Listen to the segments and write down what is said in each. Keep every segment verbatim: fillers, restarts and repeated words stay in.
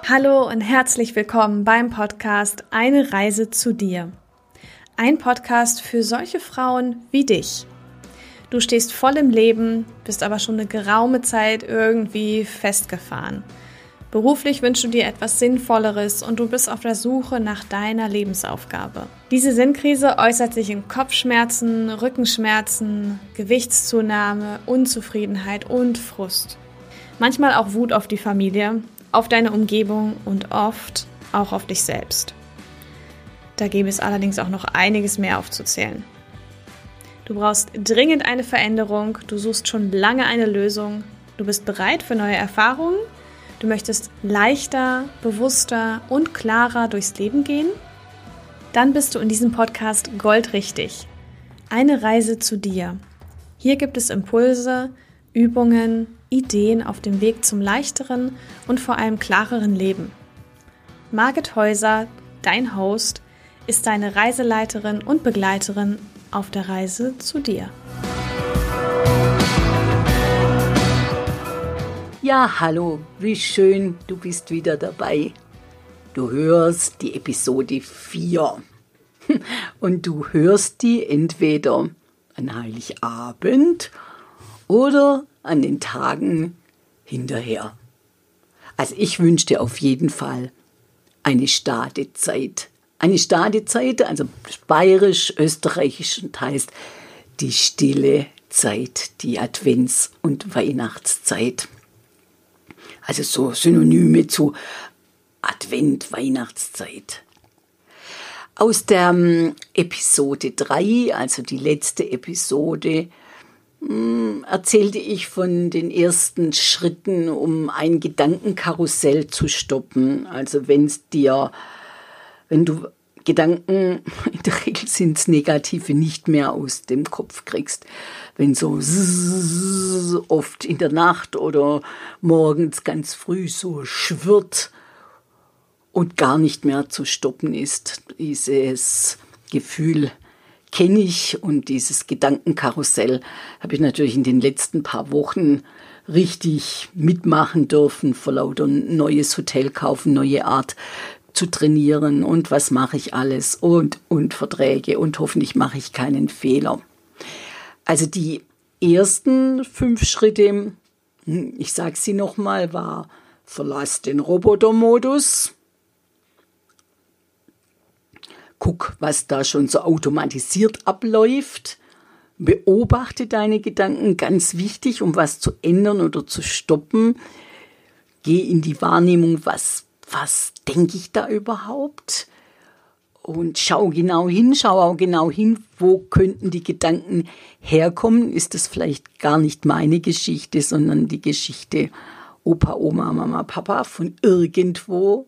Hallo und herzlich willkommen beim Podcast Eine Reise zu dir. Ein Podcast für solche Frauen wie dich. Du stehst voll im Leben, bist aber schon eine geraume Zeit irgendwie festgefahren. Beruflich wünschst du dir etwas Sinnvolleres und du bist auf der Suche nach deiner Lebensaufgabe. Diese Sinnkrise äußert sich in Kopfschmerzen, Rückenschmerzen, Gewichtszunahme, Unzufriedenheit und Frust. Manchmal auch Wut auf die Familie, auf deine Umgebung und oft auch auf dich selbst. Da gäbe es allerdings auch noch einiges mehr aufzuzählen. Du brauchst dringend eine Veränderung, du suchst schon lange eine Lösung, du bist bereit für neue Erfahrungen, du möchtest leichter, bewusster und klarer durchs Leben gehen? Dann bist du in diesem Podcast goldrichtig. Eine Reise zu dir. Hier gibt es Impulse, Übungen, Ideen auf dem Weg zum leichteren und vor allem klareren Leben. Margit Häuser, dein Host, ist deine Reiseleiterin und Begleiterin auf der Reise zu dir. Ja, hallo, wie schön, du bist wieder dabei. Du hörst die Episode vier und du hörst die entweder an Heiligabend oder an den Tagen hinterher. Also ich wünsche dir auf jeden Fall eine Stadezeit. Eine Stadezeit, also bayerisch, österreichisch, und heißt die stille Zeit, die Advents- und Weihnachtszeit. Also so Synonyme zu Advent, Weihnachtszeit. Aus der ähm, Episode drei, also die letzte Episode, mh, erzählte ich von den ersten Schritten, um ein Gedankenkarussell zu stoppen. Also wenn es dir, wenn du Gedanken, in der Regel sind es negative, nicht mehr aus dem Kopf kriegst. Wenn so oft in der Nacht oder morgens ganz früh so schwirrt und gar nicht mehr zu stoppen ist. Dieses Gefühl kenne ich und dieses Gedankenkarussell habe ich natürlich in den letzten paar Wochen richtig mitmachen dürfen, vor lauter neues Hotel kaufen, neue Art zu trainieren und was mache ich alles und, und Verträge und hoffentlich mache ich keinen Fehler. Also die ersten fünf Schritte, ich sage sie nochmal, war: Verlass den Robotermodus, guck, was da schon so automatisiert abläuft, beobachte deine Gedanken, ganz wichtig, um was zu ändern oder zu stoppen, geh in die Wahrnehmung, was Was denke ich da überhaupt? Und schau genau hin, schau auch genau hin, wo könnten die Gedanken herkommen. Ist das vielleicht gar nicht meine Geschichte, sondern die Geschichte Opa, Oma, Mama, Papa von irgendwo?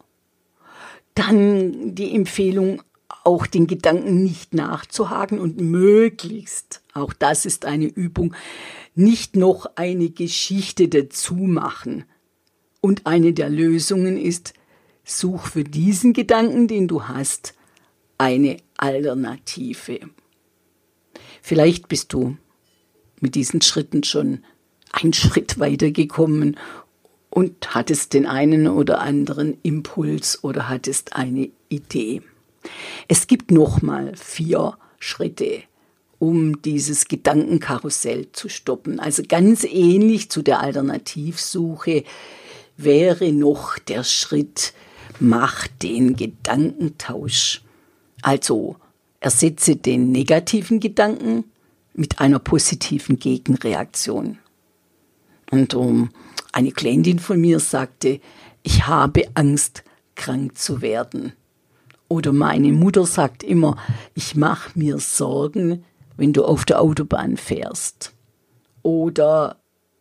Dann die Empfehlung, auch den Gedanken nicht nachzuhaken und möglichst, auch das ist eine Übung, nicht noch eine Geschichte dazu machen. Und eine der Lösungen ist: Such für diesen Gedanken, den du hast, eine Alternative. Vielleicht bist du mit diesen Schritten schon einen Schritt weitergekommen und hattest den einen oder anderen Impuls oder hattest eine Idee. Es gibt nochmal vier Schritte, um dieses Gedankenkarussell zu stoppen. Also ganz ähnlich zu der Alternativsuche wäre noch der Schritt: Mach den Gedankentausch. Also ersetze den negativen Gedanken mit einer positiven Gegenreaktion. Und um, eine Klientin von mir sagte: Ich habe Angst, krank zu werden. Oder meine Mutter sagt immer: Ich mache mir Sorgen, wenn du auf der Autobahn fährst. Oder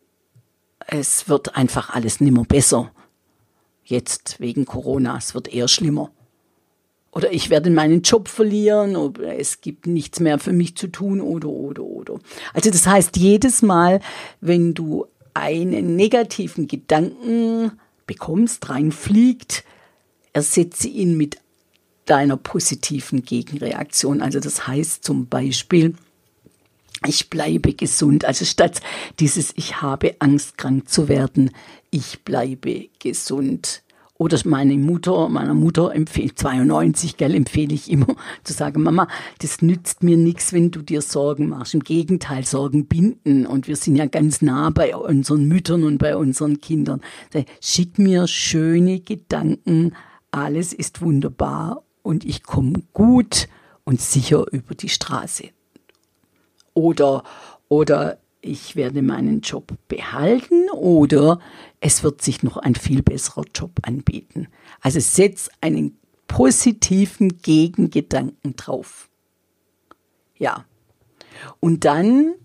es wird einfach alles nimmer besser. Jetzt wegen Corona, es wird eher schlimmer. Oder ich werde meinen Job verlieren, oder es gibt nichts mehr für mich zu tun, oder, oder, oder. Also das heißt, jedes Mal, wenn du einen negativen Gedanken bekommst, reinfliegt, ersetze ihn mit deiner positiven Gegenreaktion. Also das heißt zum Beispiel: Ich bleibe gesund. Also statt dieses Ich habe Angst, krank zu werden, ich bleibe gesund. Oder meine Mutter, meiner Mutter empfehle, zweiundneunzig, gell, empfehle ich immer zu sagen, Mama, das nützt mir nichts, wenn du dir Sorgen machst. Im Gegenteil, Sorgen binden. Und wir sind ja ganz nah bei unseren Müttern und bei unseren Kindern. Schick mir schöne Gedanken, alles ist wunderbar und ich komme gut und sicher über die Straße. Oder, oder ich werde meinen Job behalten oder es wird sich noch ein viel besserer Job anbieten. Also setz einen positiven Gegengedanken drauf. Ja. Und dann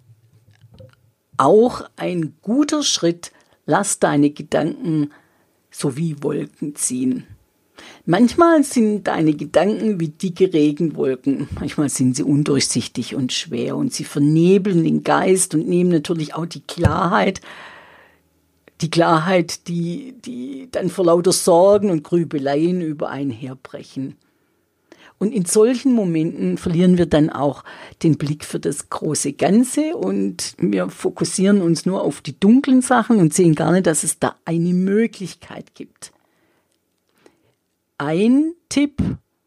auch ein guter Schritt, lass deine Gedanken so wie Wolken ziehen. Manchmal sind deine Gedanken wie dicke Regenwolken. Manchmal sind sie undurchsichtig und schwer und sie vernebeln den Geist und nehmen natürlich auch die Klarheit, die Klarheit, die, die dann vor lauter Sorgen und Grübeleien über einen herbrechen. Und in solchen Momenten verlieren wir dann auch den Blick für das große Ganze und wir fokussieren uns nur auf die dunklen Sachen und sehen gar nicht, dass es da eine Möglichkeit gibt. Ein Tipp: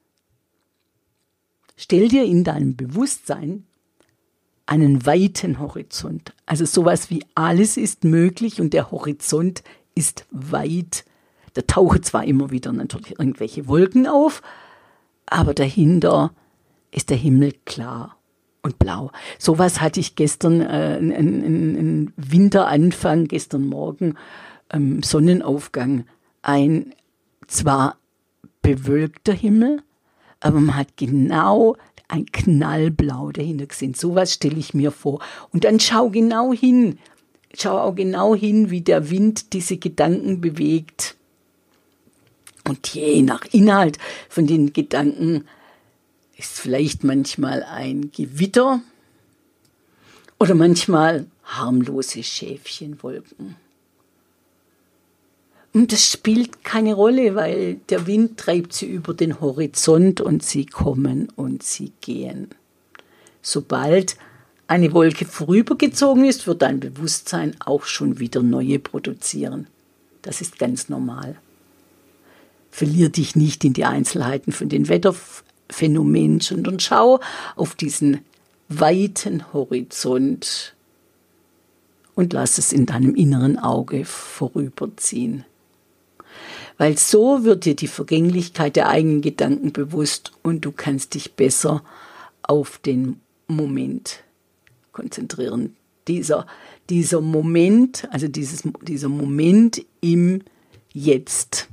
Stell dir in deinem Bewusstsein einen weiten Horizont. Also sowas wie alles ist möglich und der Horizont ist weit. Da tauchen zwar immer wieder natürlich irgendwelche Wolken auf, aber dahinter ist der Himmel klar und blau. Sowas hatte ich gestern, äh, einen, einen Winteranfang, gestern Morgen, ähm, Sonnenaufgang. Ein zwar bewölkter Himmel, aber man hat genau ein Knallblau dahinter gesehen. Sowas stelle ich mir vor. Und dann schau genau hin. Schau auch genau hin, wie der Wind diese Gedanken bewegt. Und je nach Inhalt von den Gedanken ist vielleicht manchmal ein Gewitter oder manchmal harmlose Schäfchenwolken. Und das spielt keine Rolle, weil der Wind treibt sie über den Horizont und sie kommen und sie gehen. Sobald eine Wolke vorübergezogen ist, wird dein Bewusstsein auch schon wieder neue produzieren. Das ist ganz normal. Verlier dich nicht in die Einzelheiten von den Wetterphänomenen, sondern schau auf diesen weiten Horizont und lass es in deinem inneren Auge vorüberziehen. Weil so wird dir die Vergänglichkeit der eigenen Gedanken bewusst und du kannst dich besser auf den Moment konzentrieren. Dieser, dieser Moment, also dieses, dieser Moment im Jetzt.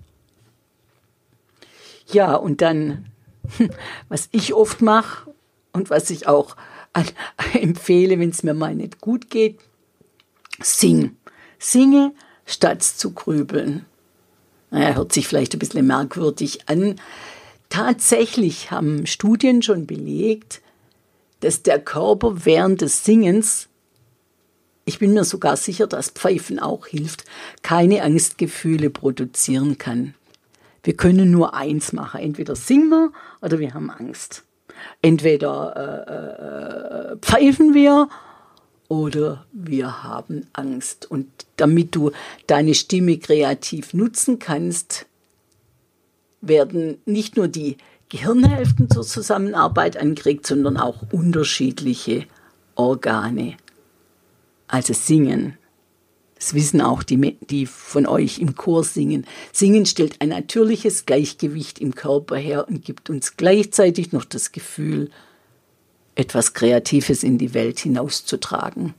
Ja, und dann, was ich oft mache und was ich auch an, empfehle, wenn es mir mal nicht gut geht, sing. Singe, statt zu grübeln. Naja, hört sich vielleicht ein bisschen merkwürdig an. Tatsächlich haben Studien schon belegt, dass der Körper während des Singens, ich bin mir sogar sicher, dass Pfeifen auch hilft, keine Angstgefühle produzieren kann. Wir können nur eins machen, entweder singen wir oder wir haben Angst. Entweder äh, äh, pfeifen wir oder wir haben Angst. Und damit du deine Stimme kreativ nutzen kannst, werden nicht nur die Gehirnhälften zur Zusammenarbeit angeregt, sondern auch unterschiedliche Organe. Also singen. Das wissen auch die, die von euch im Chor singen. Singen stellt ein natürliches Gleichgewicht im Körper her und gibt uns gleichzeitig noch das Gefühl, etwas Kreatives in die Welt hinauszutragen.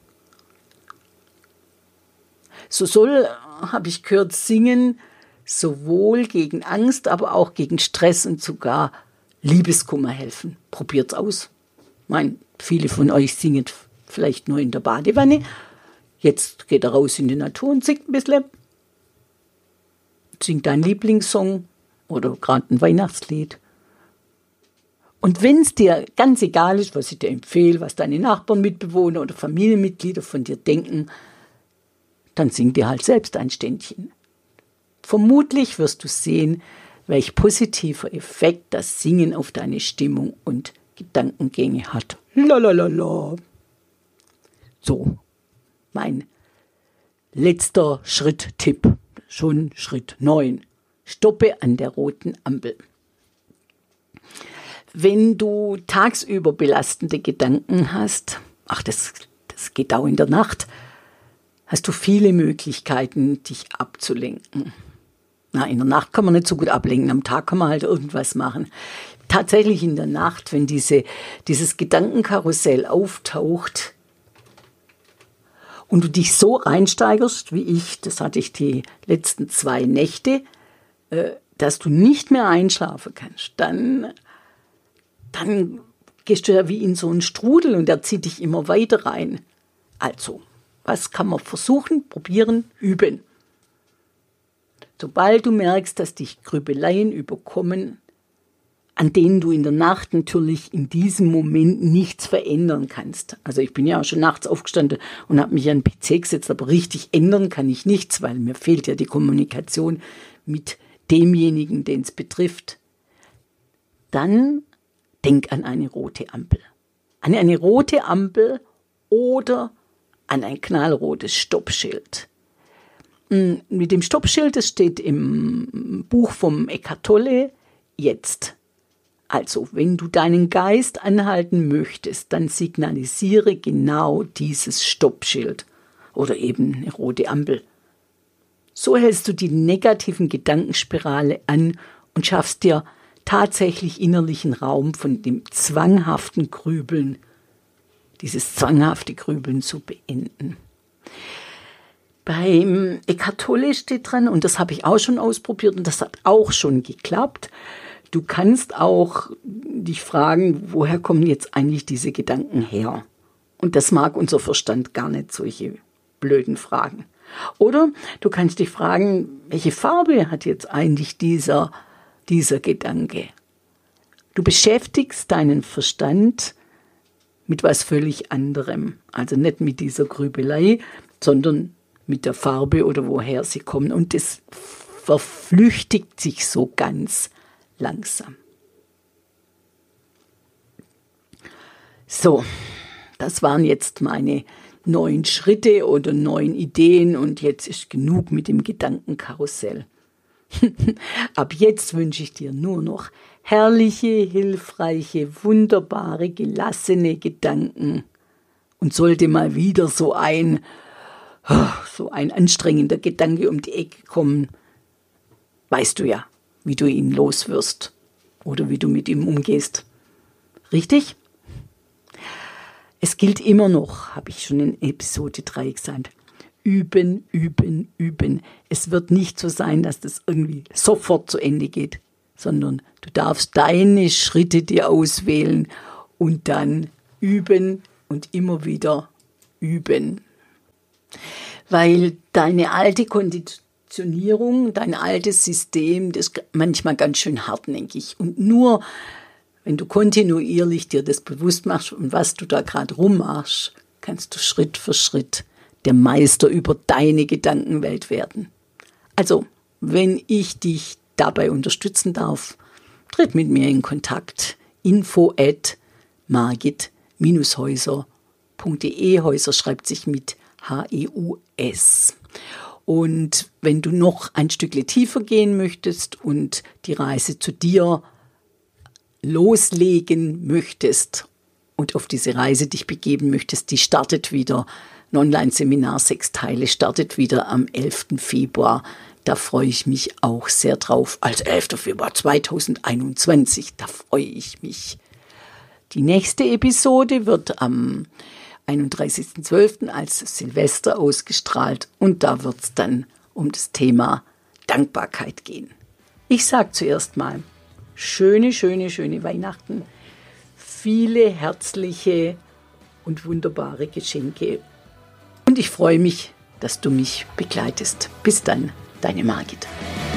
So soll, habe ich gehört, Singen sowohl gegen Angst, aber auch gegen Stress und sogar Liebeskummer helfen. Probiert's aus. Ich meine, viele von euch singen vielleicht nur in der Badewanne. Jetzt geht er raus in die Natur und singt ein bisschen. Singt deinen Lieblingssong oder gerade ein Weihnachtslied. Und wenn es dir ganz egal ist, was ich dir empfehle, was deine Nachbarn, Mitbewohner oder Familienmitglieder von dir denken, dann sing dir halt selbst ein Ständchen. Vermutlich wirst du sehen, welch positiver Effekt das Singen auf deine Stimmung und Gedankengänge hat. Lalalala. So, mein letzter Schritt-Tipp, schon Schritt neun. Stoppe an der roten Ampel. Wenn du tagsüber belastende Gedanken hast, ach, das, das geht auch in der Nacht, hast du viele Möglichkeiten, dich abzulenken. Na, in der Nacht kann man nicht so gut ablenken, am Tag kann man halt irgendwas machen. Tatsächlich in der Nacht, wenn diese, dieses Gedankenkarussell auftaucht und du dich so reinsteigerst, wie ich, das hatte ich die letzten zwei Nächte, äh, dass du nicht mehr einschlafen kannst, dann, dann gehst du ja wie in so einen Strudel und der zieht dich immer weiter rein. Also, was kann man versuchen, probieren, üben? Sobald du merkst, dass dich Grübeleien überkommen, an denen du in der Nacht natürlich in diesem Moment nichts verändern kannst. Also ich bin ja auch schon nachts aufgestanden und habe mich an den P C gesetzt, aber richtig ändern kann ich nichts, weil mir fehlt ja die Kommunikation mit demjenigen, den es betrifft. Dann denk an eine rote Ampel. An eine rote Ampel oder an ein knallrotes Stoppschild. Mit dem Stoppschild, das steht im Buch vom Eckhart Tolle, jetzt. Also, wenn du deinen Geist anhalten möchtest, dann signalisiere genau dieses Stoppschild oder eben eine rote Ampel. So hältst du die negativen Gedankenspirale an und schaffst dir tatsächlich innerlichen Raum von dem zwanghaften Grübeln, dieses zwanghafte Grübeln zu beenden. Beim Eckhart Tolle steht dran, und das habe ich auch schon ausprobiert und das hat auch schon geklappt. Du kannst auch dich fragen, woher kommen jetzt eigentlich diese Gedanken her? Und das mag unser Verstand gar nicht, solche blöden Fragen. Oder du kannst dich fragen, welche Farbe hat jetzt eigentlich dieser, dieser Gedanke? Du beschäftigst deinen Verstand mit was völlig anderem. Also nicht mit dieser Grübelei, sondern mit der Farbe oder woher sie kommen. Und das verflüchtigt sich so ganz langsam. So, das waren jetzt meine neun Schritte oder neun Ideen und jetzt ist genug mit dem Gedankenkarussell. Ab jetzt wünsche ich dir nur noch herrliche, hilfreiche, wunderbare, gelassene Gedanken. Und sollte mal wieder so ein, so ein anstrengender Gedanke um die Ecke kommen, weißt du ja, wie du ihn loswirst oder wie du mit ihm umgehst. Richtig? Es gilt immer noch, habe ich schon in Episode drei gesagt, üben, üben, üben. Es wird nicht so sein, dass das irgendwie sofort zu Ende geht, sondern du darfst deine Schritte dir auswählen und dann üben und immer wieder üben. Weil deine alte Konditionierung, dein altes System, das ist manchmal ganz schön hartnäckig. Und nur wenn du kontinuierlich dir das bewusst machst und was du da gerade rummachst, kannst du Schritt für Schritt der Meister über deine Gedankenwelt werden. Also, wenn ich dich dabei unterstützen darf, tritt mit mir in Kontakt. info at margit häuser punkt de. Häuser schreibt sich mit H E U S. Und wenn du noch ein Stückchen tiefer gehen möchtest und die Reise zu dir loslegen möchtest und auf diese Reise dich begeben möchtest, die startet wieder. Ein Online-Seminar, sechs Teile, startet wieder am elften Februar. Da freue ich mich auch sehr drauf. Also elfter Februar zweitausendeinundzwanzig, da freue ich mich. Die nächste Episode wird am einunddreißigsten zwölften als Silvester ausgestrahlt und da wird es dann um das Thema Dankbarkeit gehen. Ich sage zuerst mal, schöne, schöne, schöne Weihnachten, viele herzliche und wunderbare Geschenke und ich freue mich, dass du mich begleitest. Bis dann, deine Margit.